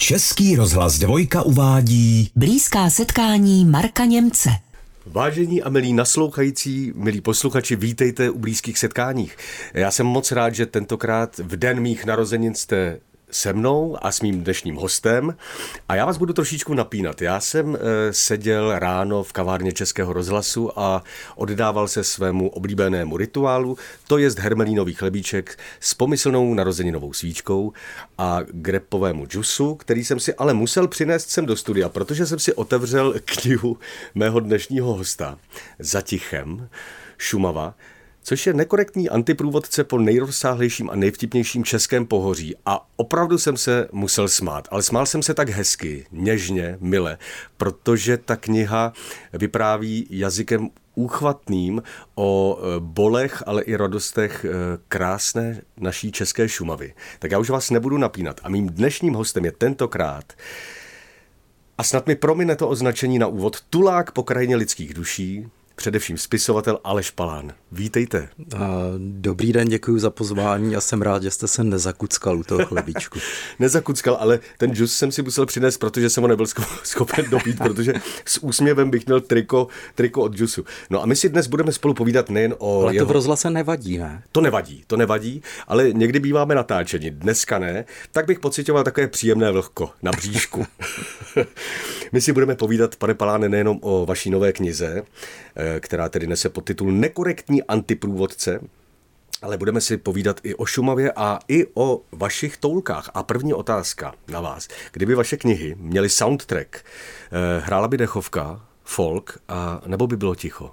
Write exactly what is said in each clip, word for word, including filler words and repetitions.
Český rozhlas Dvojka uvádí Blízká setkání Marka Němce. Vážení a milí naslouchající, milí posluchači, vítejte u Blízkých setkáních. Já jsem moc rád, že tentokrát v den mých narozenin jste se mnou a s mým dnešním hostem a já vás budu trošičku napínat. Já jsem e, seděl ráno v kavárně Českého rozhlasu a oddával se svému oblíbenému rituálu, to jest hermelínový chlebíček s pomyslnou narozeninovou svíčkou a grepovému džusu, který jsem si ale musel přinést sem do studia, protože jsem si otevřel knihu mého dnešního hosta Zatichem, Šumava, což je nekorektní antiprůvodce po nejrozsáhlejším a nejvtipnějším českém pohoří. A opravdu jsem se musel smát, ale smál jsem se tak hezky, něžně, mile, protože ta kniha vypráví jazykem úchvatným o bolech, ale i radostech krásné naší české Šumavy. Tak já už vás nebudu napínat. A mým dnešním hostem je tentokrát, a snad mi promine to označení na úvod, tulák po krajině lidských duší, především spisovatel Aleš Palán. Vítejte. Dobrý den, děkuji za pozvání a jsem rád, že jste se nezakuckal u toho chlebíčku. Nezakuckal, ale ten džus jsem si musel přinést, protože jsem ho nebyl schopen dopít, protože s úsměvem bych měl triko, triko od džusu. No a my si dnes budeme spolu povídat nejen o Ale jeho... to v rozhlase nevadí, ne? To nevadí, to nevadí, ale někdy býváme natáčeni, dneska ne, tak bych pocitoval takové příjemné vlhko na bříšku. My si budeme povídat, pane Paláne, nejenom o vaší nové knize, která tedy nese podtitul Nekorektní antiprůvodce, ale budeme si povídat i o Šumavě a i o vašich toulkách. A první otázka na vás. Kdyby vaše knihy měly soundtrack, hrála by dechovka, folk, a nebo by bylo ticho?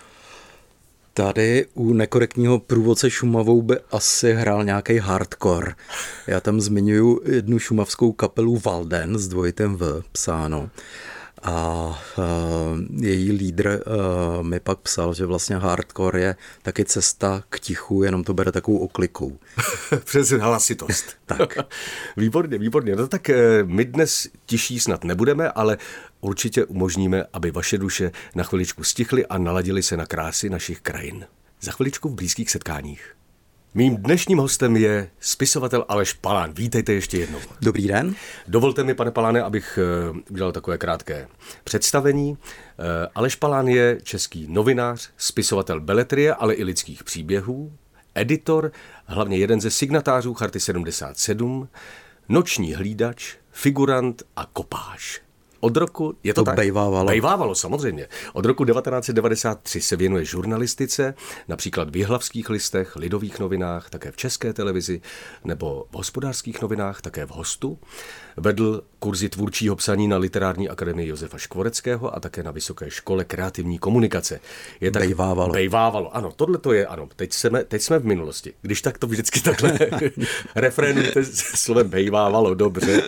Tady u Nekorektního průvodce Šumavou by asi hrál nějaký hardcore. Já tam zmiňuji jednu šumavskou kapelu Walden s dvojitem V psáno. A uh, její lídr uh, mi pak psal, že vlastně hardcore je taky cesta k tichu, jenom to bere takovou oklikou. Přes hlasitost. Tak. Výborně, výborně. No tak my dnes tiší snad nebudeme, ale určitě umožníme, aby vaše duše na chviličku stichly a naladily se na krásy našich krajin. Za chviličku v Blízkých setkáních. Mým dnešním hostem je spisovatel Aleš Palán. Vítejte ještě jednou. Dobrý den. Dovolte mi, pane Paláne, abych udělal takové krátké představení. Aleš Palán je český novinář, spisovatel beletrie, ale i lidských příběhů, editor, hlavně jeden ze signatářů Charty sedmdesát sedm, noční hlídač, figurant a kopáž. Od roku, je to, to tak? bejvávalo. Bejvávalo, samozřejmě. Od roku devatenáct set devadesát tři se věnuje žurnalistice, například v Jihlavských listech, Lidových novinách, také v České televizi, nebo v Hospodářských novinách, také v Hostu. Vedl kurzy tvůrčího psaní na Literární akademii Josefa Škvoreckého a také na Vysoké škole kreativní komunikace. Je tak... Bejvávalo. Bejvávalo, ano, tohle to je, ano. Teď jsme, teď jsme v minulosti. Když tak to vždycky takhle refrénujete slovem bejvávalo, dobře.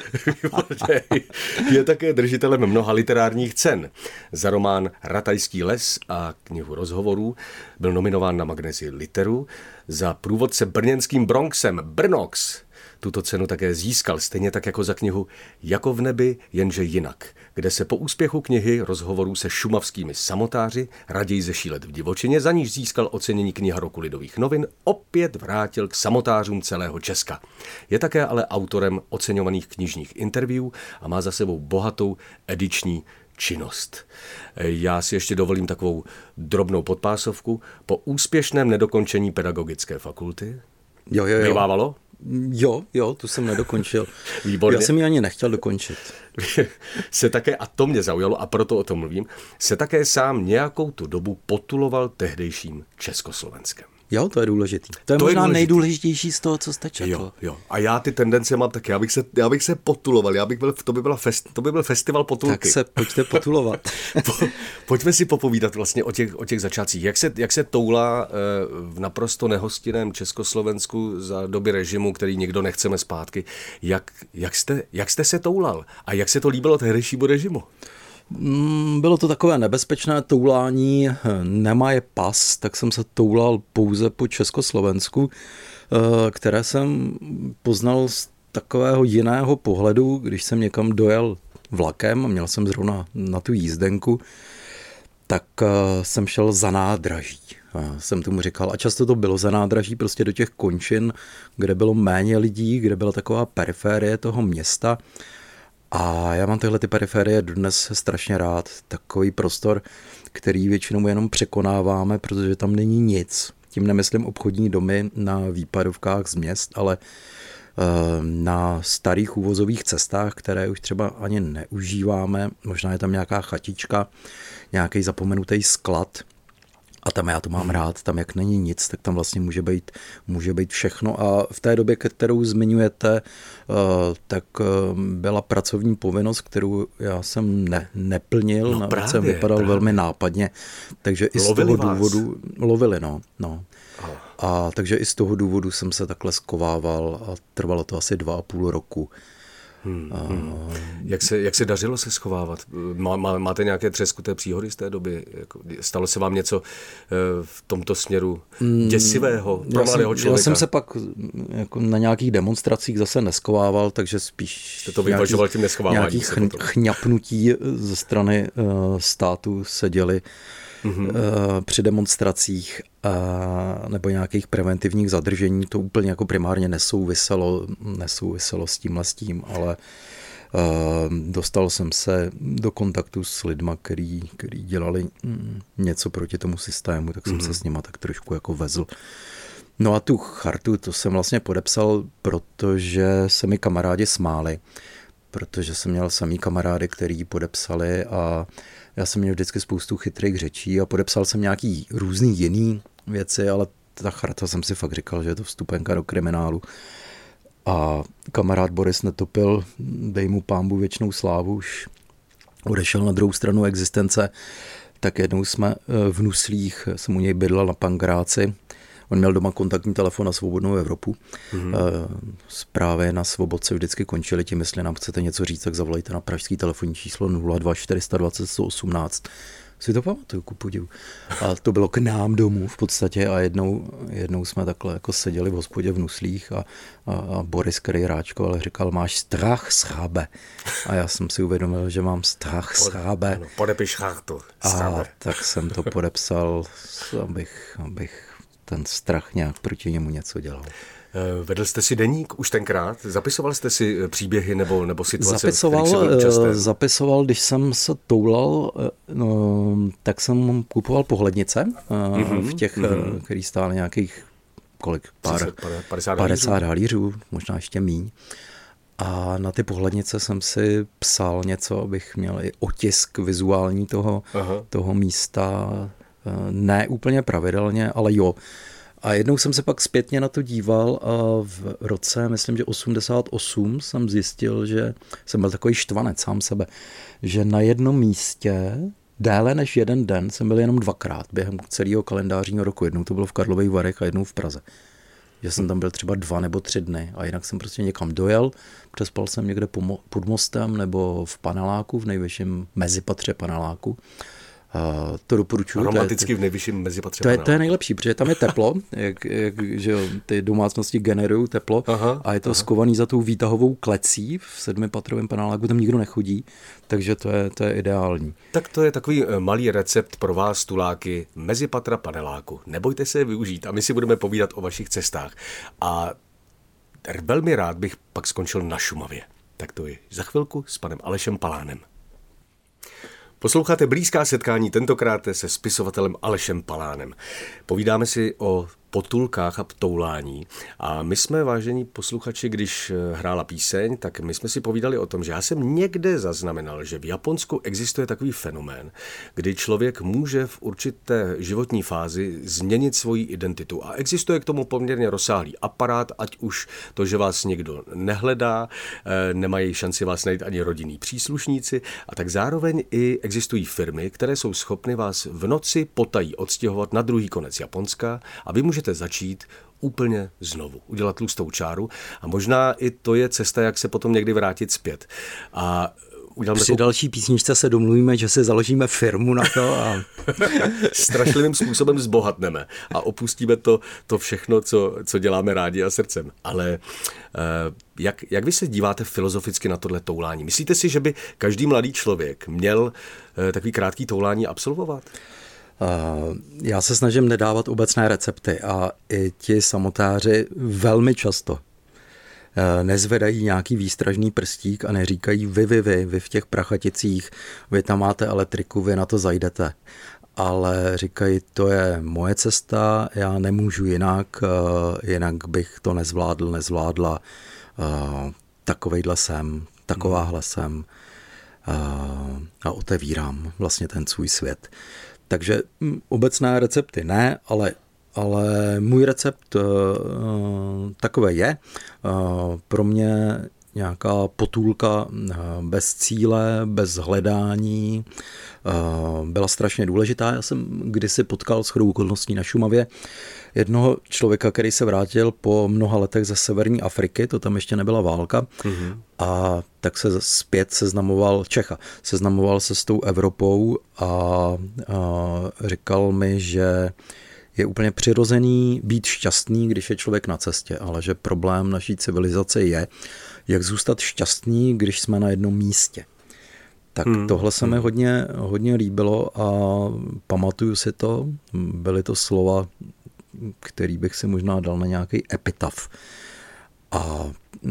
Je také držitelem mnoha literárních cen. Za román Ratajský les a knihu rozhovorů byl nominován na Magnézii Literu. Za průvodce brněnským Bronxem Brnox tuto cenu také získal, stejně tak jako za knihu Jako v nebi, jenže jinak, kde se po úspěchu knihy rozhovorů se šumavskými samotáři raději zešílet v divočině, za níž získal ocenění kniha roku Lidových novin, opět vrátil k samotářům celého Česka. Je také ale autorem oceňovaných knižních interview a má za sebou bohatou ediční činnost. Já si ještě dovolím takovou drobnou podpásovku. Po úspěšném nedokončení pedagogické fakulty. Jo, jo, jo. Bejvávalo? Jo, jo, tu jsem nedokončil. Výborně. Já jsem ji ani nechtěl dokončit. Se také, a to mě zaujalo, a proto o tom mluvím, se také sám nějakou tu dobu potuloval tehdejším Československem. Jo, to je důležitý. To je to možná je nejdůležitější z toho, co jste četl. Jo, jo. A já ty tendence mám taky. Já bych se, já bych se potuloval. Já bych byl, to, by byla fest, to by byl festival potulky. Tak se pojďte potulovat. po, pojďme si popovídat vlastně o těch, o těch začátcích. Jak se, jak se toulá v naprosto nehostinném Československu za doby režimu, který nikdo nechceme zpátky. Jak, jak, jste, jak jste se toulal? A jak se to líbilo tehdejšímu režimu? Bylo to takové nebezpečné toulání, nemá je pas, tak jsem se toulal pouze po Československu, které jsem poznal z takového jiného pohledu, když jsem někam dojel vlakem, měl jsem zrovna na tu jízdenku, tak jsem šel za nádraží. Jsem tomu říkal, a často to bylo za nádraží, prostě do těch končin, kde bylo méně lidí, kde byla taková periférie toho města. A já mám tyhle ty periférie dnes strašně rád. Takový prostor, který většinou jenom překonáváme, protože tam není nic. Tím nemyslím obchodní domy na výpadovkách z měst, ale na starých úvozových cestách, které už třeba ani neužíváme. Možná je tam nějaká chatička, nějaký zapomenutý sklad. A tam já to mám rád, tam jak není nic, tak tam vlastně může být, může být všechno. A v té době, kterou zmiňujete, tak byla pracovní povinnost, kterou já jsem ne, neplnil, no, navíc právě, jsem vypadal právě. velmi nápadně, takže i z Lovili toho vás. důvodu, lovili, no, no. Aha. A takže i z toho důvodu jsem se takhle skovával a trvalo to asi dva a půl roku. Hmm, hmm. Jak, se, jak se dařilo se schovávat? Má, má, máte nějaké třeskuté příhody z té doby? Jako, stalo se vám něco v tomto směru děsivého pro mladého člověka? Já jsem se pak jako na nějakých demonstracích zase neskovával, takže spíš Jste to vyvažoval tím neschováváním. Nějakých chn, chňapnutí ze strany uh, státu se děli mm-hmm. uh, při demonstracích uh, nebo nějakých preventivních zadržení. To úplně jako primárně nesouviselo, nesouviselo s tímhle s tím, ale uh, dostal jsem se do kontaktu s lidma, který, který dělali mm, něco proti tomu systému, tak jsem mm-hmm. se s nima tak trošku jako vezl. No a tu chartu, to jsem vlastně podepsal, protože se mi kamarádi smáli, protože jsem měl samý kamarády, který ji podepsali a já jsem měl vždycky spoustu chytrých řečí a podepsal jsem nějaký různý jiný věci, ale ta charta jsem si fakt říkal, že je to vstupenka do kriminálu. A kamarád Boris Netopil, dej mu pánbu věčnou slávu, už odešel na druhou stranu existence, tak jednou jsme v Nuslích, jsem u něj bydlel na Pankráci. On měl doma kontaktní telefon na Svobodnou Evropu. Mm-hmm. Zprávy na Svobodce vždycky končily tím, jestli nám chcete něco říct, tak zavolejte na pražský telefonní číslo nula dva čtyři dva nula sto osmnáct. Si to pamatuju, ku podivu. A to bylo k nám domů v podstatě a jednou, jednou jsme takhle jako seděli v hospodě v Nuslích a, a, a Boris, který ráčkoval, říkal, máš strach z chábe. A já jsem si uvědomil, že mám strach z chábe. Ano, podepiš chartu. A tak jsem to podepsal, abych, abych ten strach nějak proti němu něco dělal. Vedl jste si deník už tenkrát? Zapisoval jste si příběhy nebo, nebo situace, zapisoval, v kterých se byl účasten? Zapisoval, když jsem se toulal, no, tak jsem kupoval pohlednice mm-hmm, v těch, mm-hmm. který stály nějakých kolik? Pár, padesát halířů, možná ještě míň. A na ty pohlednice jsem si psal něco, abych měl i otisk vizuální toho, toho místa. Ne úplně pravidelně, ale jo. A jednou jsem se pak zpětně na to díval a v roce, myslím, že osmdesát osm jsem zjistil, že jsem byl takový štvanec sám sebe, že na jednom místě déle než jeden den jsem byl jenom dvakrát během celého kalendářního roku. Jednou to bylo v Karlových Varech a jednou v Praze. Že jsem tam byl třeba dva nebo tři dny a jinak jsem prostě někam dojel, přespal jsem někde pod mostem nebo v paneláku, v nejvyšším mezipatře paneláku. Uh, to doporučuji. Romanticky v nejvyšším mezipatře. To je, to je nejlepší, protože tam je teplo, jak, jak že jo, ty domácnosti generují teplo. Aha, a je to aha. skovaný za tou výtahovou klecí v sedmipatrovém paneláku, tam nikdo nechodí, takže to je, to je ideální. Tak to je takový malý recept pro vás, tuláky, mezipatra paneláku. Nebojte se je využít a my si budeme povídat o vašich cestách. A velmi rád bych pak skončil na Šumavě. Tak to je za chvilku s panem Alešem Palánem. Posloucháte Blízká setkání, tentokrát se spisovatelem Alešem Palánem. Povídáme si o potulkách a toulání. A my jsme, vážení posluchači, když hrála píseň, tak my jsme si povídali o tom, že já jsem někde zaznamenal, že v Japonsku existuje takový fenomén, kdy člověk může v určité životní fázi změnit svoji identitu. A existuje k tomu poměrně rozsáhlý aparát, ať už to, že vás někdo nehledá, nemají šanci vás najít ani rodinní příslušníci, a tak zároveň i existují firmy, které jsou schopny vás v noci potají odstěhovat na druhý konec Japonska a vy můžete začít úplně znovu, udělat tlustou čáru a možná i to je cesta, jak se potom někdy vrátit zpět. A při takovou... další písničce se domluvíme, že si založíme firmu na to a strašlivým způsobem zbohatneme a opustíme to, to všechno, co, co děláme rádi a srdcem. Ale jak, jak vy se díváte filozoficky na tohle toulání? Myslíte si, že by každý mladý člověk měl takový krátký toulání absolvovat? Já se snažím nedávat obecné recepty a i ti samotáři velmi často nezvedají nějaký výstražný prstík a neříkají vy, vy, vy, vy v těch Prachaticích, vy tam máte elektriku, vy na to zajdete. Ale říkají, to je moje cesta, já nemůžu jinak, jinak bych to nezvládl, nezvládla. Takovejhle jsem, takováhle jsem a otevírám vlastně ten svůj svět. Takže obecné recepty ne, ale, ale můj recept takové je. Pro mě nějaká potůlka bez cíle, bez hledání byla strašně důležitá. Já jsem kdysi potkal shodou okolností na Šumavě jednoho člověka, který se vrátil po mnoha letech ze severní Afriky, to tam ještě nebyla válka, mm-hmm. a tak se zpět seznamoval, Čecha, seznamoval se s tou Evropou a, a říkal mi, že je úplně přirozený být šťastný, když je člověk na cestě, ale že problém naší civilizace je, jak zůstat šťastný, když jsme na jednom místě. Tak hmm. tohle se mi hodně, hodně líbilo a pamatuju si to. Byly to slova, který bych si možná dal na nějaký epitaf. A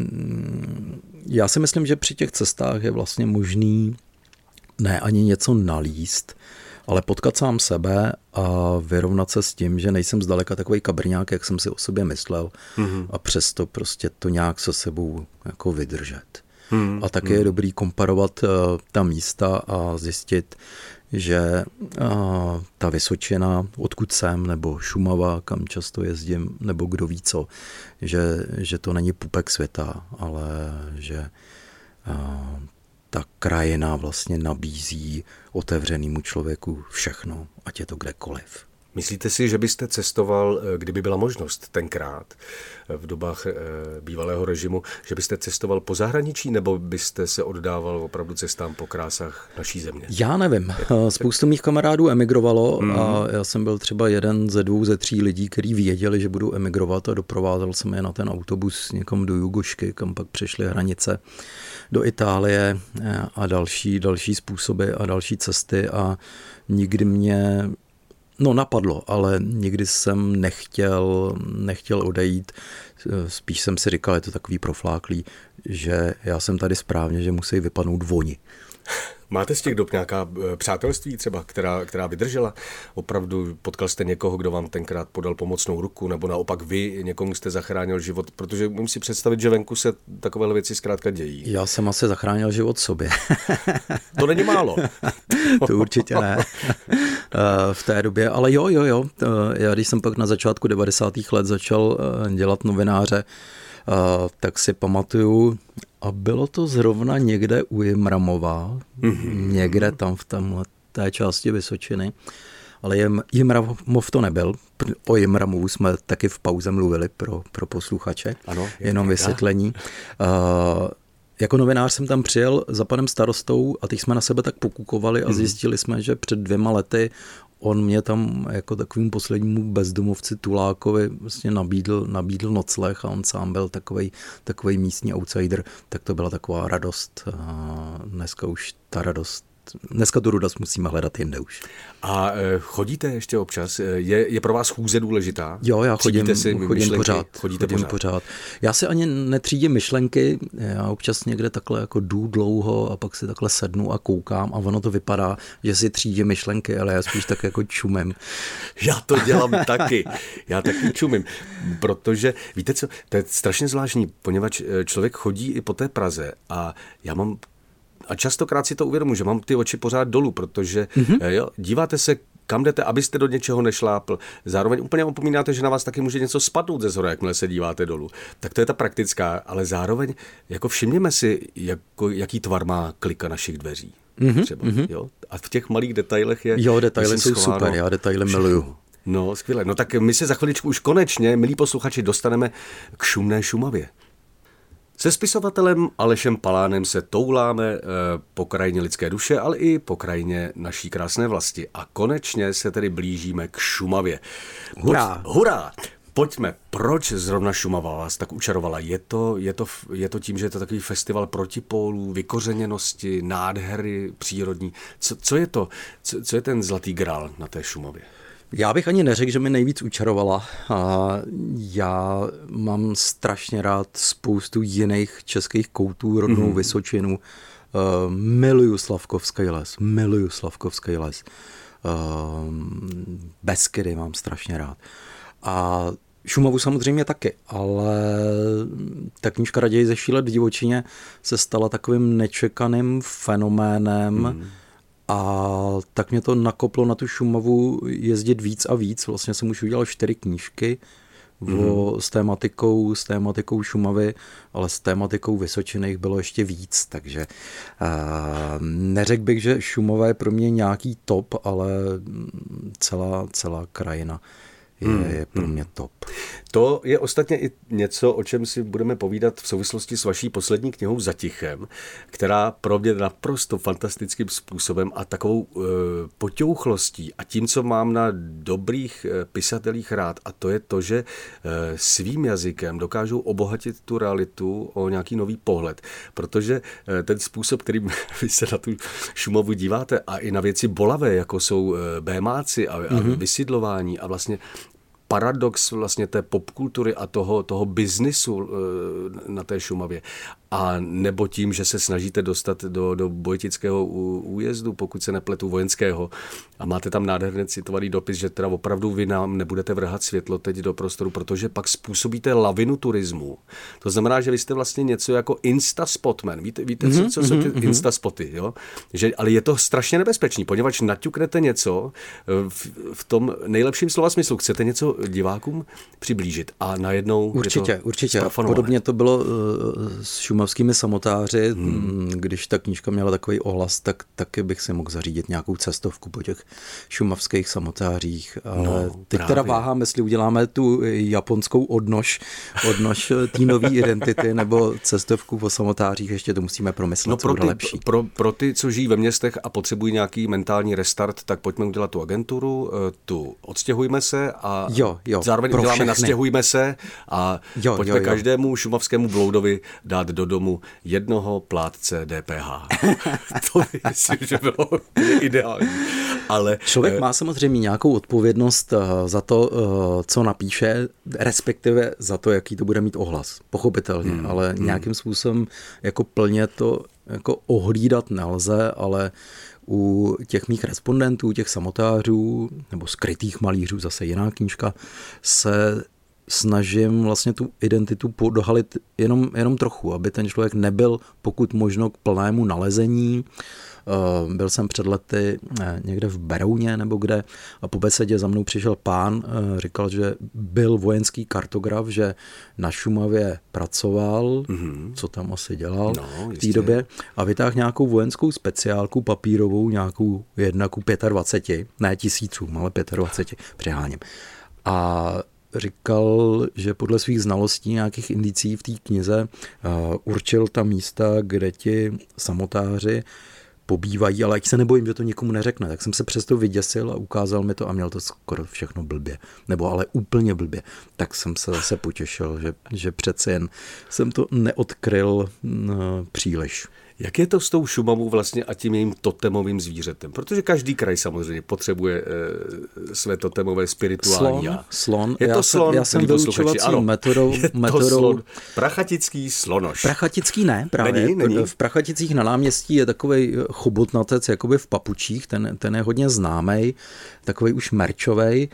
já si myslím, že při těch cestách je vlastně možný ne ani něco nalíst, ale potkat sám sebe a vyrovnat se s tím, že nejsem zdaleka takovej kabrňák, jak jsem si o sobě myslel, mm-hmm. a přesto prostě to nějak se sebou jako vydržet. Mm-hmm. A taky je dobrý komparovat uh, ta místa a zjistit, že uh, ta Vysočina, odkud jsem, nebo Šumava, kam často jezdím, nebo kdo ví co, že, že to není pupek světa, ale že uh, ta krajina vlastně nabízí otevřenému člověku všechno, ať je to kdekoliv. Myslíte si, že byste cestoval, kdyby byla možnost tenkrát, v dobách bývalého režimu, že byste cestoval po zahraničí, nebo byste se oddával opravdu cestám po krásách naší země? Já nevím. Spoustu mých kamarádů emigrovalo mm. a já jsem byl třeba jeden ze dvou, ze tří lidí, kteří věděli, že budou emigrovat a doprovázel jsem je na ten autobus někam do Jugošky, kam pak přešly hranice do Itálie a další, další způsoby a další cesty a nikdy mě No napadlo, ale nikdy jsem nechtěl, nechtěl odejít. Spíš jsem si říkal, je to takový profláklý, že já jsem tady správně, že musí vypadnout voni. Máte z těch dob nějaká přátelství třeba, která, která vydržela? Opravdu potkal jste někoho, kdo vám tenkrát podal pomocnou ruku, nebo naopak vy někomu jste zachránil život? Protože můžu si představit, že venku se takovéhle věci zkrátka dějí. Já jsem asi zachránil život sobě. To není málo. To určitě ne. V té době, ale jo, jo, jo. Já když jsem pak na začátku devadesátých let začal dělat novináře, tak si pamatuju, a bylo to zrovna někde u Jimramova, mm-hmm. někde tam v tamhle té části Vysočiny, ale Jimramov to nebyl. O Jimramovu jsme taky v pauze mluvili pro, pro posluchače, ano, jenom vysvětlení. Uh, jako novinář jsem tam přijel za panem starostou a teď jsme na sebe tak pokukovali a zjistili jsme, že před dvěma lety on mě tam jako takovým poslednímu bezdomovci Tulákovi vlastně nabídl, nabídl nocleh a on sám byl takovej, takovej místní outsider, tak to byla taková radost. A dneska už ta radost, dneska tu radost musíme hledat jinde už. A chodíte ještě občas? Je, je pro vás chůze důležitá? Jo, já chodím, si chodím myšlenky? pořád. Chodíte chodím pořád. pořád. Já si ani netřídím myšlenky, já občas někde takhle jako jdu dlouho a pak si takhle sednu a koukám a ono to vypadá, že si třídím myšlenky, ale já spíš tak jako čumím. Já to dělám taky. Já taky čumím, protože víte co, to je strašně zvláštní, poněvadž člověk chodí i po té Praze a já mám A častokrát si to uvědomuji, že mám ty oči pořád dolů, protože mm-hmm. jo, díváte se, kam jdete, abyste do něčeho nešlápl. Zároveň úplně opomínáte, že na vás taky může něco spadnout ze zhora, jakmile se díváte dolů. Tak to je ta praktická, ale zároveň jako všimněme si, jako, jaký tvar má klika našich dveří. Mm-hmm. Třeba, jo? A v těch malých detailech je... Jo, detaily jsou super, já detaily miluju. No, skvěle. No tak my se za chviličku už konečně, milí posluchači, dostaneme k šumné Šumavě. Se spisovatelem Alešem Palánem se touláme po krajině lidské duše, ale i po krajině naší krásné vlasti. A konečně se tedy blížíme k Šumavě. Hurá! Pojď, hurá! Pojďme, proč zrovna Šumava vás tak učarovala? Je to, je to, je to tím, že je to takový festival protipólů, vykořeněnosti, nádhery přírodní? Co, co je to? Co, co je ten zlatý grál na té Šumavě? Já bych ani neřekl, že mi nejvíc učarovala. A já mám strašně rád spoustu jiných českých koutů, rodnou mm-hmm. Vysočinu. Uh, miluju Slavkovský les, miluju Slavkovský les. Uh, Beskydy mám strašně rád. A Šumavu samozřejmě taky, ale ta knížka Raději ze šílet v divočině se stala takovým nečekaným fenoménem mm. a tak mě to nakoplo na tu Šumavu jezdit víc a víc. Vlastně jsem už udělal čtyři knížky mm. o, s tématikou, s tématikou Šumavy, ale s tématikou Vysočiny jich bylo ještě víc, takže uh, neřekl bych, že Šumava je pro mě nějaký top, ale celá, celá krajina je, hmm. je pro mě top. To je ostatně i něco, o čem si budeme povídat v souvislosti s vaší poslední knihou Zatichem, která pro mě naprosto fantastickým způsobem a takovou e, poťouchlostí a tím, co mám na dobrých e, pisatelích rád, a to je to, že e, svým jazykem dokážou obohatit tu realitu o nějaký nový pohled, protože e, ten způsob, kterým vy se na tu Šumavu díváte a i na věci bolavé, jako jsou e, bémáci a, mm-hmm. a vysidlování a vlastně paradox vlastně té popkultury a toho, toho biznisu na té Šumavě. A nebo tím, že se snažíte dostat do, do Bojtického újezdu, pokud se nepletu, vojenského. A máte tam nádherně citovaný dopis, že teda opravdu vy nám nebudete vrhat světlo teď do prostoru, protože pak způsobíte lavinu turismu. To znamená, že vy jste vlastně něco jako instaspotman. Víte, víte mm-hmm, co, co jsou ty mm-hmm. instaspoty? Jo? Že, ale je to strašně nebezpečný, poněvadž naťuknete něco v, v tom nejlepším slova smyslu. Chcete něco divákům přiblížit a najednou určitě, je to určitě. Podobně to bylo uh, s šumavskými samotáři. Hmm. Když ta knížka měla takový ohlas, tak taky bych si mohl zařídit nějakou cestovku po těch šumavských samotářích. Ale no, teď právě. Teda váhám, jestli uděláme tu japonskou odnož, odnož té nové identity nebo cestovku po samotářích, ještě to musíme promyslet, no co bude ty, lepší. Pro, pro ty, co žijí ve městech a potřebují nějaký mentální restart, tak pojďme udělat tu agenturu, tu odstěhujme se a jo, jo, zároveň uděláme všechny. Nastěhujme se a jo, pojďme jo, jo. každému šumavskému bloudovi dát do domu jednoho plátce D P H. To myslím, že bylo ideální. Ale člověk má samozřejmě nějakou odpovědnost za to, co napíše, respektive za to, jaký to bude mít ohlas. Pochopitelně, hmm, ale hmm. nějakým způsobem jako plně to jako ohlídat nelze, ale u těch mých respondentů, těch samotářů nebo skrytých malířů, zase jiná knížka, se snažím vlastně tu identitu podohalit jenom, jenom trochu, aby ten člověk nebyl pokud možno k plnému nalezení. Byl jsem před lety někde v Berouně nebo kde a po besedě za mnou přišel pán, říkal, že byl vojenský kartograf, že na Šumavě pracoval, mm-hmm. co tam asi dělal no, v té době a vytáhl nějakou vojenskou speciálku papírovou, nějakou jedna ku dvaceti pěti, ne tisícům, ale dvaceti pěti, přeháním. A říkal, že podle svých znalostí nějakých indicí v té knize uh, určil ta místa, kde ti samotáři pobývají, ale ať se nebojím, že to nikomu neřekne, tak jsem se přesto vyděsil a ukázal mi to a měl to skoro všechno blbě, nebo ale úplně blbě. Tak jsem se zase potěšil, že, že přece jen jsem to neodkryl uh, příliš. Jak je to s tou Šumavou vlastně a tím jejím totemovým zvířetem? Protože každý kraj samozřejmě potřebuje e, své totemové spirituální. Slon, slon. Je to já slon, já jsem vyučovací ano, metodou. Je to metodou slon. Prachatický slonoš. Prachatický ne, právě. Není, není. V Prachaticích na náměstí je takovej chobotnatec, jakoby v papučích, ten, ten je hodně známej, takovej už merčovej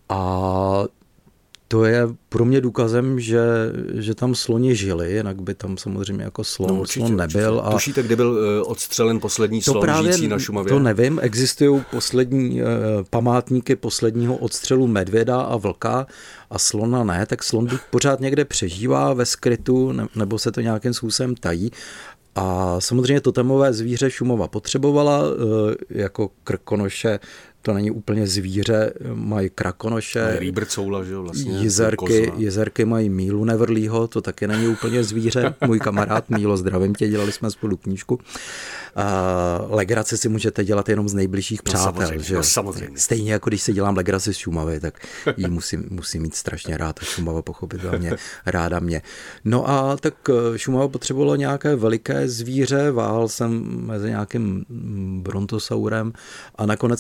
a to je pro mě důkazem, že, že tam sloni žili, jinak by tam samozřejmě jako slon, no, určitě, slon nebyl. Určitě. A Tušíte, kde byl uh, odstřelen poslední slon právě, žijící na Šumavě? To nevím, existují poslední uh, památníky posledního odstřelu medvěda a vlka a slona ne, tak slon pořád někde přežívá ve skrytu, ne, nebo se to nějakým způsobem tají. A samozřejmě totemové zvíře Šumava potřebovala, uh, jako krkonoše. To není úplně zvíře, mají krakonoše, rýbrcoula, že jo, vlastně. Jezerky, jezerky mají Mílu Nevrlýho, to taky není úplně zvíře. Můj kamarád Mílo, zdravím tě, dělali jsme spolu knížku. Uh, legraci si můžete dělat jenom z nejbližších přátel. No samozřejmě, že? No samozřejmě. Stejně jako když si dělám legraci z Šumavy, tak ji musím, musím mít strašně rád a Šumava pochopitelně ráda mě. No a tak Šumava potřebovala nějaké veliké zvíře, váhal jsem mezi nějakým brontosaurem a nakonec jsem tam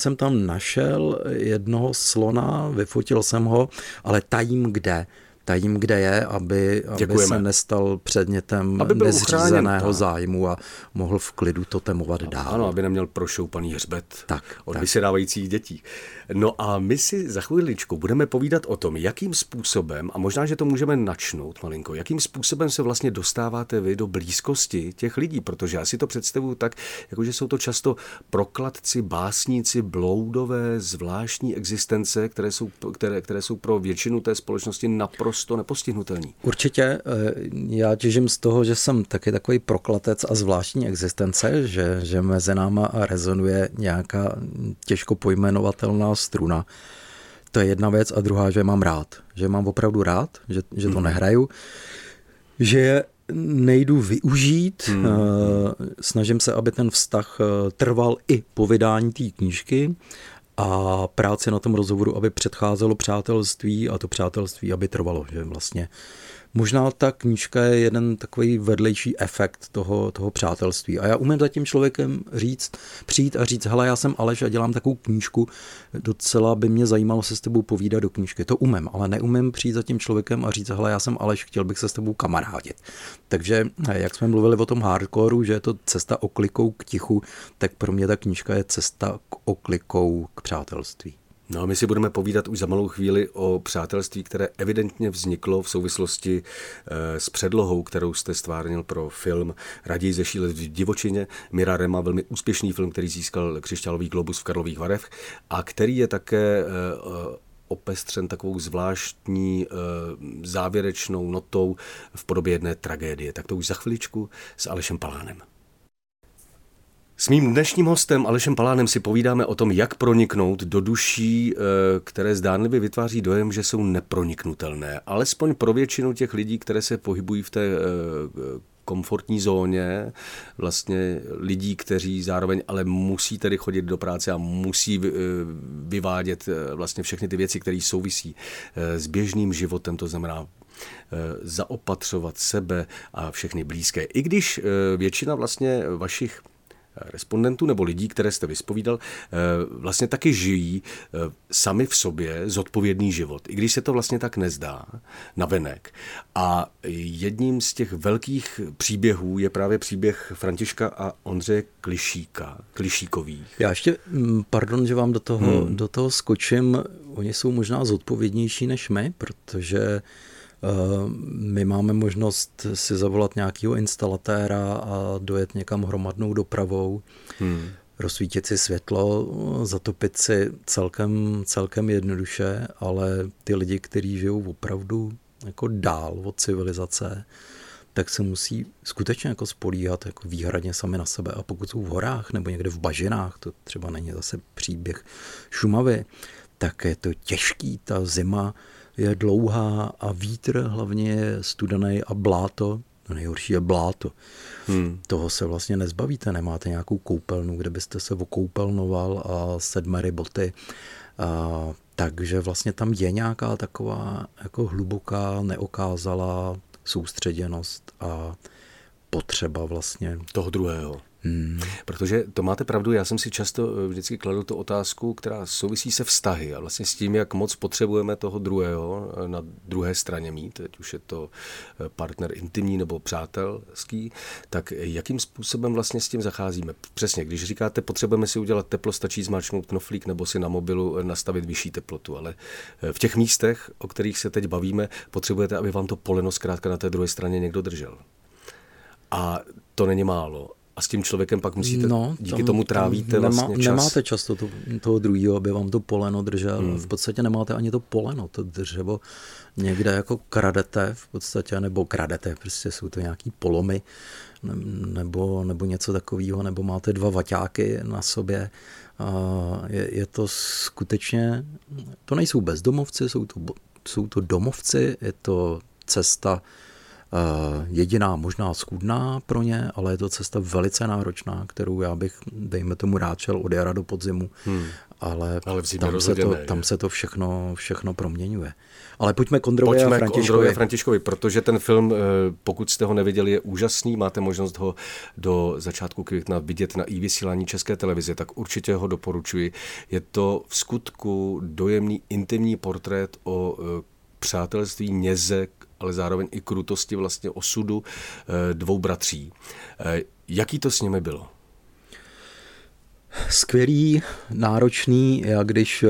našel jednoho slona, vyfotil jsem ho, ale tajím kde. Tajím, kde je, aby, aby se nestal předmětem nezřízeného zájmu a mohl v klidu totemovat dál. Ano, aby neměl prošoupaný hřbet tak, od tak. vysedávajících dětí. No a my si za chviličku budeme povídat o tom, jakým způsobem, a možná, že to můžeme načnout malinko, jakým způsobem se vlastně dostáváte vy do blízkosti těch lidí, protože já si to představuju tak, jakože jsou to často prokladci, básníci, bloudové, zvláštní existence, které jsou, které, které jsou pro většinu té společnosti naprosto nepostihnutelní. Určitě. Já těžím z toho, že jsem taky takový proklatec a zvláštní existence, že, že mezi náma rezonuje nějaká těžko pojmenovatelná struna. To je jedna věc a druhá, že je mám rád. Že mám opravdu rád, že, že to nehraju, že je nejdu využít, hmm. snažím se, aby ten vztah trval i po vydání té knížky a práci na tom rozhovoru, aby předcházelo přátelství a to přátelství, aby trvalo. Že vlastně možná ta knížka je jeden takový vedlejší efekt toho, toho přátelství. A já umím za tím člověkem říct, přijít a říct, hele, já jsem Aleš a dělám takovou knížku, docela by mě zajímalo se s tebou povídat do knížky. To umím, ale neumím přijít za tím člověkem a říct, hele, já jsem Aleš, chtěl bych se s tebou kamarádit. Takže, jak jsme mluvili o tom hardcoreu, že je to cesta oklikou k tichu, tak pro mě ta knížka je cesta k oklikou k přátelství. No a my si budeme povídat už za malou chvíli o přátelství, které evidentně vzniklo v souvislosti s předlohou, kterou jste stvárnil pro film Raději zešílet v divočině Mira Rema, velmi úspěšný film, který získal křišťálový globus v Karlových Varech a který je také opestřen takovou zvláštní závěrečnou notou v podobě jedné tragédie. Tak to už za chviličku s Alešem Palánem. S mým dnešním hostem Alešem Palánem si povídáme o tom, jak proniknout do duší, které zdánlivě vytváří dojem, že jsou neproniknutelné. Alespoň pro většinu těch lidí, které se pohybují v té komfortní zóně, vlastně lidí, kteří zároveň ale musí tedy chodit do práce a musí vyvádět vlastně všechny ty věci, které souvisí s běžným životem, to znamená zaopatřovat sebe a všechny blízké. I když většina vlastně vašich respondentů nebo lidí, které jste vyspovídal, vlastně taky žijí sami v sobě zodpovědný život. I když se to vlastně tak nezdá navenek. A jedním z těch velkých příběhů je právě příběh Františka a Ondřeje Klišíka, Klišíkových. Já ještě, pardon, že vám do toho, hmm. do toho skočím, oni jsou možná zodpovědnější než my, protože my máme možnost si zavolat nějakého instalatéra a dojet někam hromadnou dopravou, hmm. rozsvítit si světlo, zatopit si celkem, celkem jednoduše, ale ty lidi, kteří žijou opravdu jako dál od civilizace, tak se musí skutečně jako spolíhat jako výhradně sami na sebe. A pokud jsou v horách nebo někde v bažinách, to třeba není zase příběh Šumavy, tak je to těžký, ta zima je dlouhá a vítr hlavně je studený a bláto, no nejhorší je bláto. Hmm. Toho se vlastně nezbavíte, nemáte nějakou koupelnu, kde byste se okoupelnoval a sedmery boty. A, takže vlastně tam je nějaká taková jako hluboká, neokázalá soustředěnost a potřeba vlastně toho druhého. Hmm. Protože to máte pravdu, já jsem si často vždycky kladl tu otázku, která souvisí se vztahy a vlastně s tím, jak moc potřebujeme toho druhého na druhé straně mít, teď už je to partner intimní nebo přátelský, tak jakým způsobem vlastně s tím zacházíme? Přesně, když říkáte, potřebujeme si udělat teplo, stačí zmáčknout knoflík nebo si na mobilu nastavit vyšší teplotu, ale v těch místech, o kterých se teď bavíme, potřebujete, aby vám to poleno zkrátka na té druhé straně někdo držel. A to není málo. A s tím člověkem pak musíte, no, díky tam, tomu trávíte nemá, vlastně čas. Nemáte často to, toho druhého, aby vám to poleno držel. Hmm. V podstatě nemáte ani to poleno, to dřevo někde jako kradete v podstatě, nebo kradete, prostě jsou to nějaký polomy, nebo, nebo něco takového, nebo máte dva vaťáky na sobě. A je, je to skutečně, to nejsou bezdomovci, jsou to, jsou to domovci, je to cesta jediná možná schůdná pro ně, ale je to cesta velice náročná, kterou já bych, dejme tomu, rád šel od jara do podzimu, hmm. ale, ale tam, se to, ne, tam se to všechno, všechno proměňuje. Ale pojďme k Ondrovi pojďme a Františkovi. K Ondrovi a Františkovi, protože ten film, pokud jste ho neviděli, je úžasný, máte možnost ho do začátku května vidět na i-vysílání České televize, tak určitě ho doporučuji. Je to v skutku dojemný, intimní portrét o přátelství, něze, ale zároveň i krutosti vlastně osudu dvou bratří. Jaký to s nimi bylo? Skvělý, náročný. Já když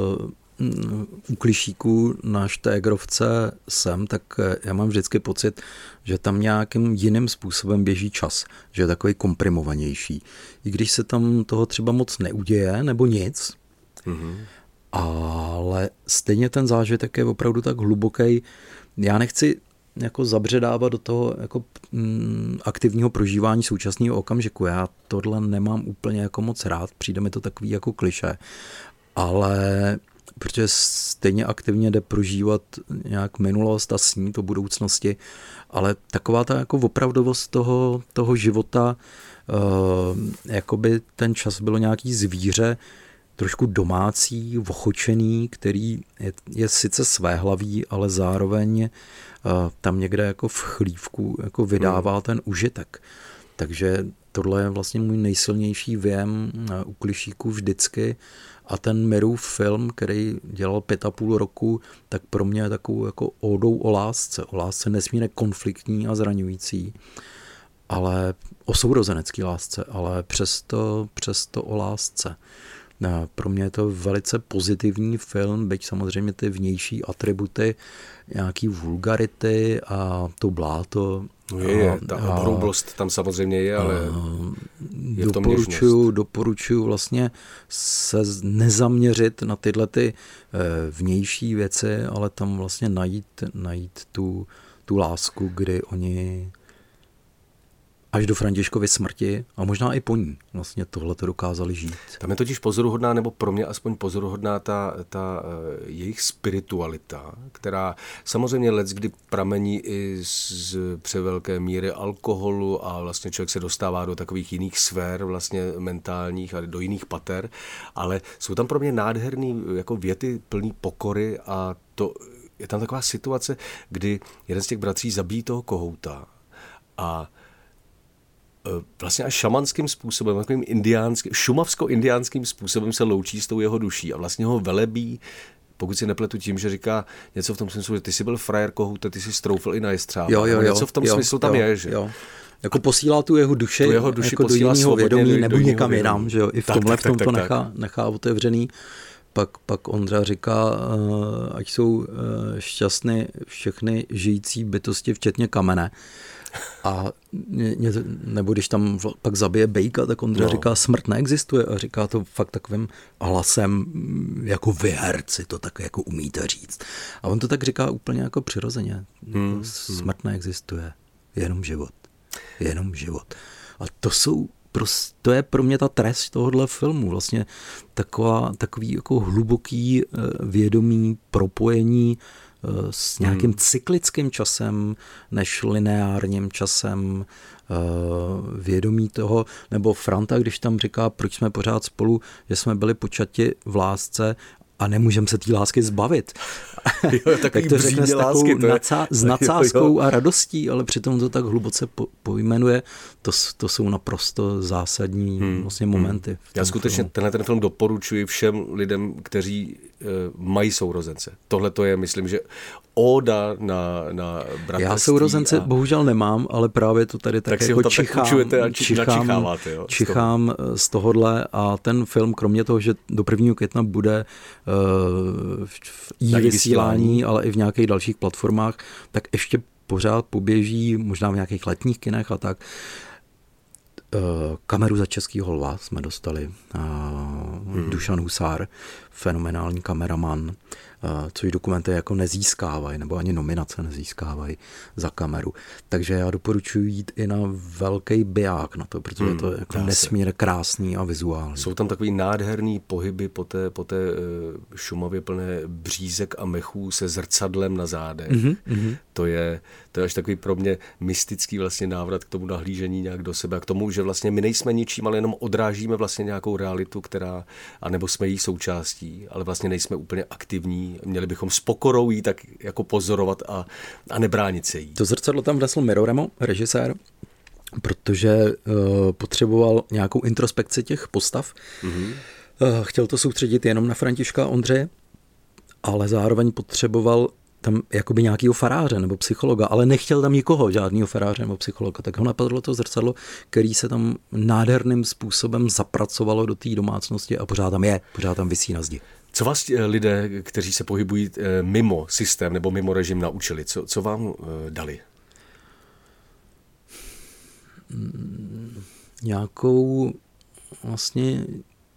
u Klišíku na Štégrovce jsem, tak já mám vždycky pocit, že tam nějakým jiným způsobem běží čas, že je takový komprimovanější. I když se tam toho třeba moc neuděje, nebo nic, mm-hmm. ale stejně ten zážitek je opravdu tak hluboký. Já nechci jako zabředávat do toho jako mm, aktivního prožívání současného okamžiku. Já tohle nemám úplně jako moc rád, přijde mi to takový jako klišé, ale protože stejně aktivně jde prožívat nějak minulost a sní to budoucnosti, ale taková ta jako opravdovost toho, toho života, uh, jakoby ten čas bylo nějaký zvíře, trošku domácí, ochočený, který je, je sice svéhlavý, ale zároveň uh, tam někde jako v chlívku jako vydává hmm. ten užitek. Takže tohle je vlastně můj nejsilnější věm u Klišíku vždycky. A ten Mirův film, který dělal pět a půl roku, tak pro mě je takovou jako ódou o lásce. O lásce nesmírně konfliktní a zraňující, ale o sourozenecké lásce, ale přesto, přesto o lásce. Pro mě je to velice pozitivní film, byť samozřejmě ty vnější atributy, nějaký vulgarity a to bláto. No je, je, ta obrublost tam samozřejmě je, ale je v tom doporučuju, doporučuju vlastně se nezaměřit na tyhle ty vnější věci, ale tam vlastně najít, najít tu, tu lásku, kdy oni až do Františkovy smrti a možná i po ní vlastně tohle to dokázali žít. Tam je totiž pozoruhodná, nebo pro mě aspoň pozoruhodná ta, ta jejich spiritualita, která samozřejmě leckdy pramení i z převelké míry alkoholu a vlastně člověk se dostává do takových jiných sfér vlastně mentálních a do jiných pater, ale jsou tam pro mě nádherný jako věty plný pokory a to je tam taková situace, kdy jeden z těch bratří zabíjí toho kohouta a vlastně až šamanským způsobem, takovým indiánským, šumavsko-indiánským způsobem se loučí s tou jeho duší a vlastně ho velebí, pokud si nepletu tím, že říká něco v tom smyslu, že ty jsi byl frajer kohoute, ty jsi stroufil i na jestřába. Jo, jo, jo, něco v tom jo, smyslu tam jo, je, že? Jo. Jako posílá tu jeho duši, tu jeho duši jako do jiného vědomí nebo někam jinam, že jo? I v tak, tomhle tak, v tom tak, to tak, nechá, nechá otevřený. Pak, pak Ondra říká, ať jsou šťastné všechny žijící bytosti, včetně kamene. A ně, nebo když tam pak zabije bejka, tak Ondra no. říká, smrt neexistuje a říká to fakt takovým hlasem, jako vy herci to tak jako umíte říct. A on to tak říká úplně jako přirozeně. Hmm. Smrt neexistuje, jenom život. Jenom život. A to jsou prostě, to je pro mě ta trest tohohle filmu. Vlastně taková, takový jako hluboký vědomí propojení s nějakým hmm. cyklickým časem, než lineárním časem, vědomí toho, nebo Franta, když tam říká, proč jsme pořád spolu, že jsme byli počati v lásce a nemůžeme se té lásky zbavit. Jo, tak to řekne s takovou nadsá, s nadsázkou jo, jo. a radostí, ale přitom to tak hluboce po, pojmenuje. To, to jsou naprosto zásadní hmm. vlastně momenty. Hmm. Já skutečně filmu. tenhle ten film doporučuji všem lidem, kteří uh, mají sourozence. Tohle to je, myslím, že óda na, na bratrství. Já sourozence a... bohužel nemám, ale právě to tady tak, tak jako čichám, a či, čichám, jo, čichám z, z tohohle a ten film, kromě toho, že do prvního května bude uh, v i-vysílání, ale i v nějakých dalších platformách, tak ještě pořád poběží, možná v nějakých letních kinech a tak. Kameru za Českýho lva jsme dostali. Hmm. Dušan Husár, fenomenální kameraman. což dokumenty jako nezískávají, nebo ani nominace nezískávají za kameru. Takže já doporučuji jít i na velký biják na to, protože hmm, to je jako nesmírně krásný a vizuální. Jsou tam takový nádherný pohyby po té, po té Šumavě plné břízek a mechů se zrcadlem na zádech. Mm-hmm. To je, to je až takový pro mě mystický vlastně návrat k tomu nahlížení nějak do sebe a k tomu, že vlastně my nejsme ničím, ale jenom odrážíme vlastně nějakou realitu, která, anebo jsme její součástí, ale vlastně nejsme úplně aktivní. Měli bychom s pokorou jí tak jako pozorovat a, a nebránit se jí. To zrcadlo tam vnesl Miro Remo, režisér, protože uh, potřeboval nějakou introspekci těch postav. Mm-hmm. Uh, chtěl to soustředit jenom na Františka Ondřeje, ale zároveň potřeboval tam jakoby nějakýho faráře nebo psychologa, ale nechtěl tam nikoho, žádného faráře nebo psychologa. Tak ho napadlo to zrcadlo, který se tam nádherným způsobem zapracovalo do té domácnosti a pořád tam je, pořád tam visí na zdi. Co vás lidé, kteří se pohybují mimo systém nebo mimo režim, naučili? Co, co vám dali? Nějakou vlastně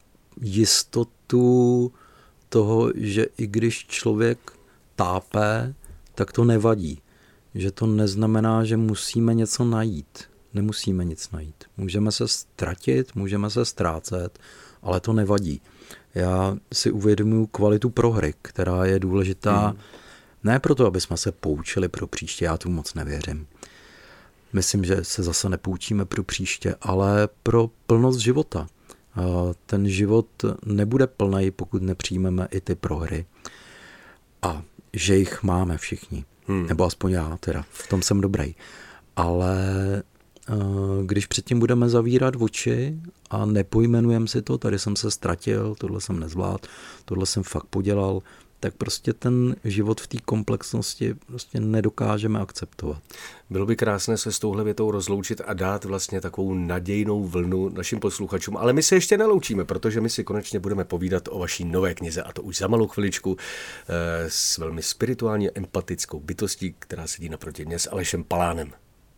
jistotu toho, že i když člověk tápe, tak to nevadí. Že to neznamená, že musíme něco najít. Nemusíme nic najít. Můžeme se ztratit, můžeme se ztrácet, ale to nevadí. Já si uvědomuji kvalitu prohry, která je důležitá hmm. ne proto, aby jsme se poučili pro příště, já tu moc nevěřím. Myslím, že se zase nepoučíme pro příště, ale pro plnost života. Ten život nebude plnej, pokud nepřijmeme i ty prohry. A že jich máme všichni. Hmm. Nebo aspoň já teda. V tom jsem dobrý. Ale když předtím budeme zavírat oči a nepojmenujeme si to, tady jsem se ztratil, tohle jsem nezvládl, tohle jsem fakt podělal, tak prostě ten život v té komplexnosti prostě nedokážeme akceptovat. Bylo by krásné se s touhle větou rozloučit a dát vlastně takovou nadějnou vlnu našim posluchačům, ale my se ještě neloučíme, protože my si konečně budeme povídat o vaší nové knize a to už za malou chviličku eh, s velmi spirituálně empatickou bytostí, která sedí naproti mě, s Alešem Palánem.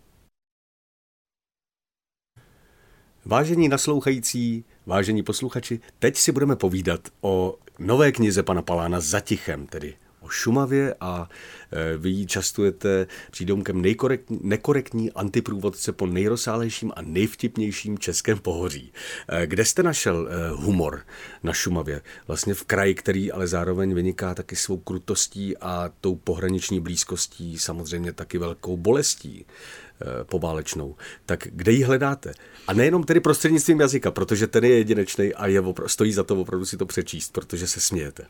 Vážení naslouchající, vážení posluchači, teď si budeme povídat o nové knize pana Palána Za tichem, tedy o Šumavě, a vy ji častujete přídomkem nejkorektní, nekorektní antiprůvodce po nejrozsálejším a nejvtipnějším českém pohoří. Kde jste našel humor na Šumavě? Vlastně v kraji, který ale zároveň vyniká taky svou krutostí a tou pohraniční blízkostí, samozřejmě taky velkou bolestí poválečnou. Tak kde ji hledáte? A nejenom tedy prostřednictvím jazyka, protože ten je jedinečný a je opr- stojí za to opravdu si to přečíst, protože se smějete.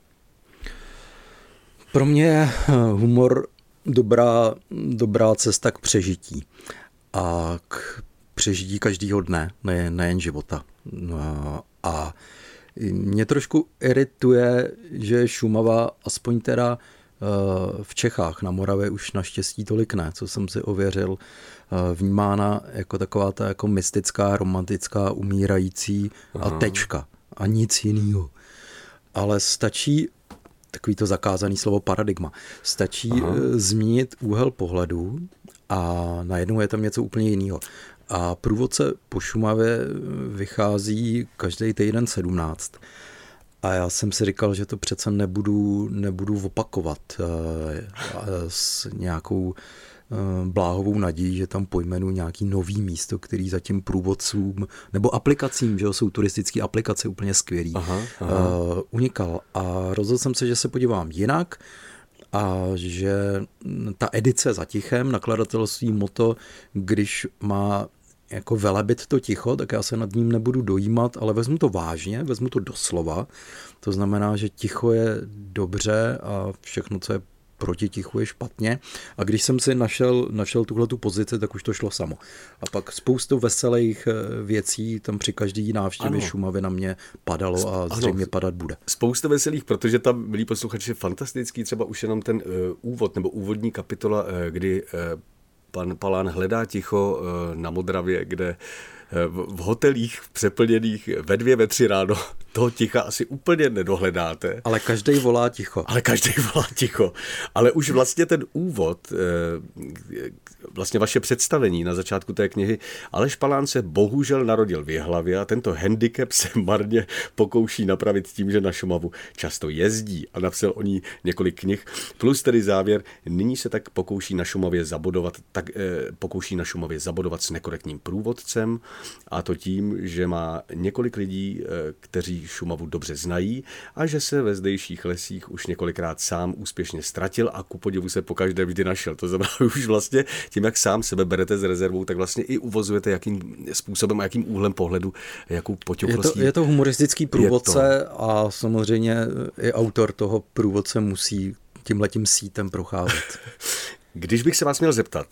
Pro mě je humor dobrá, dobrá cesta k přežití. A k přežití každého dne, ne, nejen života. A mě trošku irituje, že Šumava, aspoň teda v Čechách, na Moravě už naštěstí tolik ne, co jsem si ověřil, vnímána jako taková ta jako mystická, romantická, umírající a Aha. tečka a nic jiného. Ale stačí, takový to zakázaný slovo paradigma, stačí Aha. změnit úhel pohledu a najednou je tam něco úplně jiného. A průvodce po Šumavě vychází každý týden sedmnáct. A já jsem si říkal, že to přece nebudu, nebudu opakovat s nějakou bláhovou nadějí, že tam pojmenu nějaký nový místo, který za tím průvodcům nebo aplikacím, že jsou turistické aplikace úplně skvělý, aha, aha. unikal. A rozhodl jsem se, že se podívám jinak a že ta edice Za tichem, nakladatelství Moto, když má jako velebit to ticho, tak já se nad ním nebudu dojímat, ale vezmu to vážně, vezmu to doslova. To znamená, že ticho je dobře a všechno, co je proti tichu, je špatně. A když jsem si našel, našel tuhletu pozici, tak už to šlo samo. A pak spoustu veselých věcí tam při každý návštěvě Šumavy na mě padalo a zřejmě ano, padat bude. Spousta veselých, protože tam, milí posluchači, je fantastický, třeba už jenom ten uh, úvod nebo úvodní kapitola, uh, kdy uh, pan Palán hledá ticho na Modravě, kde v hotelích přeplněných ve dvě, ve tři ráno toho ticha asi úplně nedohledáte. Ale každý volá ticho. Ale každý volá ticho. Ale už vlastně ten úvod, vlastně vaše představení na začátku té knihy, Aleš Palán se bohužel narodil v Jihlavě a tento handicap se marně pokouší napravit tím, že na Šumavu často jezdí a napsal o ní několik knih. Plus tedy závěr, nyní se tak pokouší na Šumavě zabodovat, tak pokouší na Šumavě zabodovat s nekorektním průvodcem, a to tím, že má několik lidí, kteří Šumavu dobře znají a že se ve zdejších lesích už několikrát sám úspěšně ztratil a ku podivu se pokaždé vždy našel. To znamená, už vlastně tím, jak sám sebe berete s rezervou, tak vlastně i uvozujete, jakým způsobem a jakým úhlem pohledu, jakou poťouchlostí. Je to, je to humoristický průvodce a samozřejmě i autor toho průvodce musí tímhletím sítem procházet. Když bych se vás měl zeptat,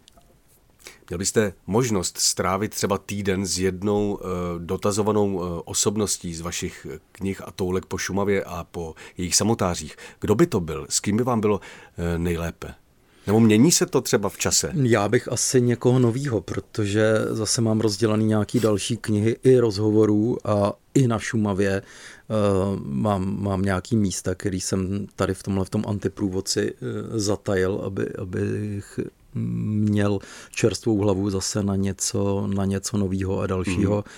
měl byste možnost strávit třeba týden s jednou dotazovanou osobností z vašich knih a toulek po Šumavě a po jejich samotářích. Kdo by to byl? S kým by vám bylo nejlépe? Nebo mění se to třeba v čase? Já bych asi někoho novýho, protože zase mám rozdělaný nějaký další knihy i rozhovorů a i na Šumavě uh, mám, mám nějaký místa, který jsem tady v tomhle v tom antiprůvodci uh, zatajil, aby, abych měl čerstvou hlavu zase na něco, na něco novýho a dalšího. Mm.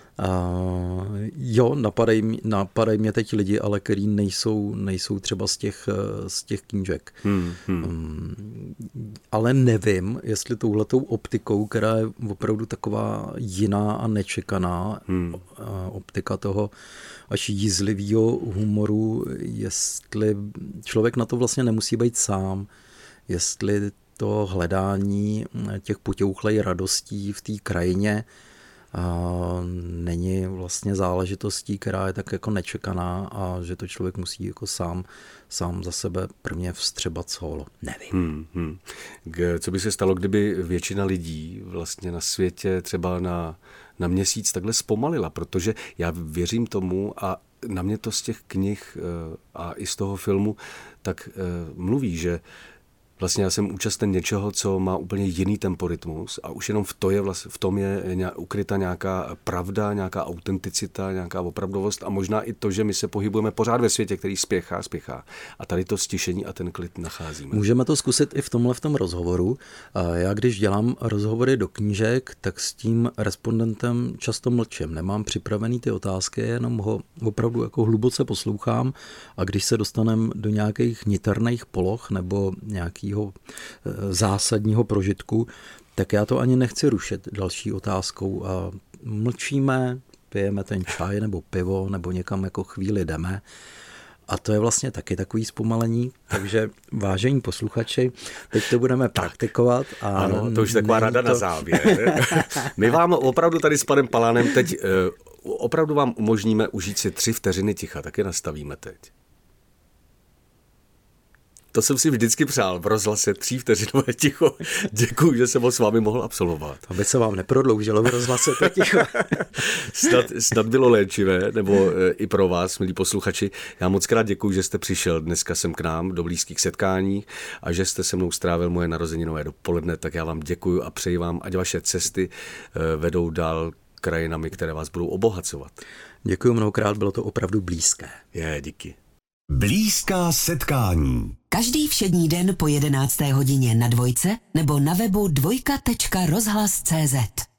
Uh, jo, napadají, napadají mě teď lidi, ale který nejsou, nejsou třeba z těch, z těch knížek. Hmm, hmm. Um, ale nevím, jestli touhletou optikou, která je opravdu taková jiná a nečekaná, hmm. uh, optika toho až jízlivého humoru, jestli člověk na to vlastně nemusí být sám, jestli to hledání těch potěuchlej radostí v té krajině a není vlastně záležitostí, která je tak jako nečekaná a že to člověk musí jako sám, sám za sebe prvně vstřebat solo. Nevím. Hmm, hmm. Co by se stalo, kdyby většina lidí vlastně na světě třeba na, na měsíc takhle zpomalila? Protože já věřím tomu a na mě to z těch knih a i z toho filmu tak mluví, že vlastně já jsem účasten něčeho, co má úplně jiný temporytmus a už jenom v, to je vlastně, v tom je ukryta nějaká pravda, nějaká autenticita, nějaká opravdovost a možná i to, že my se pohybujeme pořád ve světě, který spěchá, spěchá. A tady to stišení a ten klid nacházíme. Můžeme to zkusit i v tomhle v tom rozhovoru. Já když dělám rozhovory do knížek, tak s tím respondentem často mlčím. Nemám připravený ty otázky, jenom ho opravdu jako hluboce poslouchám a když se dostaneme do nějakých niterných poloh nebo nějaký zásadního prožitku, tak já to ani nechci rušit další otázkou a mlčíme, pijeme ten čaj nebo pivo nebo někam jako chvíli jdeme a to je vlastně taky takový zpomalení, takže vážení posluchači, teď to budeme praktikovat. A ano, to už je taková rada to... na závěr. My vám opravdu tady s panem Palánem teď opravdu vám umožníme užít si tři vteřiny ticha, tak je nastavíme teď. To jsem si vždycky přál v rozhlase tří vteřinové ticho. Děkuju, že jsem ho s vámi mohl absolvovat. Aby se vám neprodloužilo v rozhlase to ticho. snad, snad bylo léčivé, nebo i pro vás, milí posluchači. Já moc krát děkuju, že jste přišel dneska sem k nám do blízkých setkání a že jste se mnou strávil moje narozeninové dopoledne, tak já vám děkuju a přeji vám, ať vaše cesty vedou dál krajinami, které vás budou obohacovat. Děkuju mnohokrát, bylo to opravdu blízké. Je, díky. Blízká setkání. Každý všední den po jedenácté hodině na Dvojce nebo na webu dvojka tečka rozhlas tečka cé zet.